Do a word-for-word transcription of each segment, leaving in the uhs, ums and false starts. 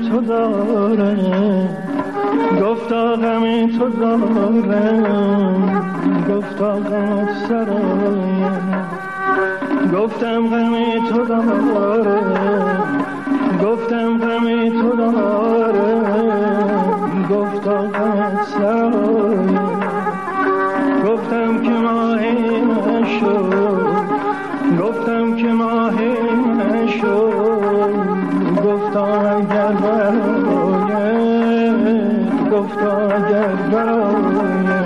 تو داره، گفتا غم تو داره، گفتا غم سرایه، گفتم غم تو داره، گفتم غم تو داره، گفتا غم سرایه، گفتم که ماه نشد، گفتم که ماه نشد، گفتا اگر برایه، گفتا اگر برایه.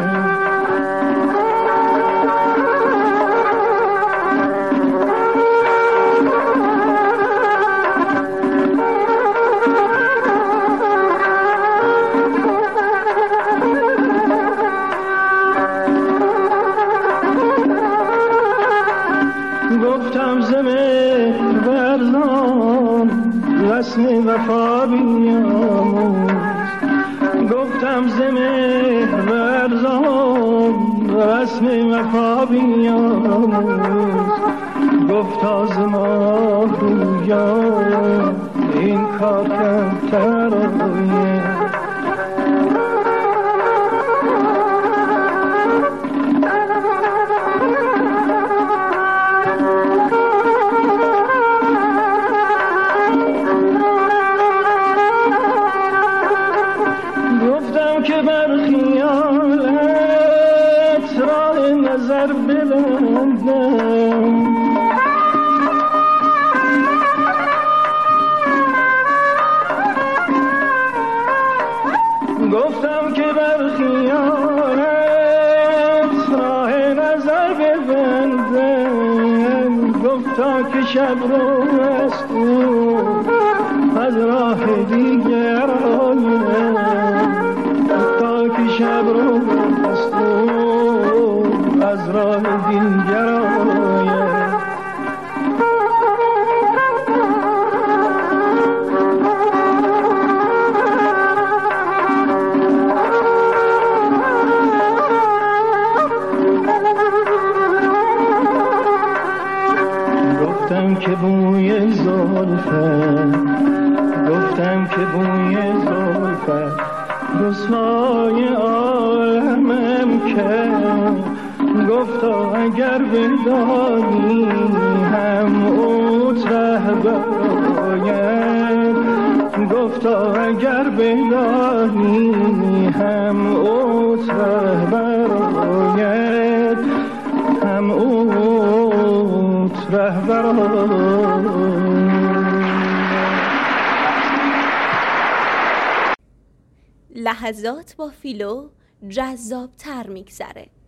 گفتم زمه ورزان رسم وفا بیاموز، گفتم زمه ورزان رسم وفا بیاموز، گفتا زما رویا این کار کمتر آیه. که بر خیالت راه نظر ببندم، گفتم که بر خیالت راه نظر ببندم، گفتا که شب رو است از راه دیگر آیم، که شب رو بست از راه دیگر آید. گفتم که بوی زلفت، گفتم که بوی زلفت رسوای عالمم کرد، گفتا اگر بدانی هم اوت رهبراید، گفتا اگر بدانی هم اوت رهبراید، هم اوت رهبراید. لحظات با فیلو جذاب تر میگذره.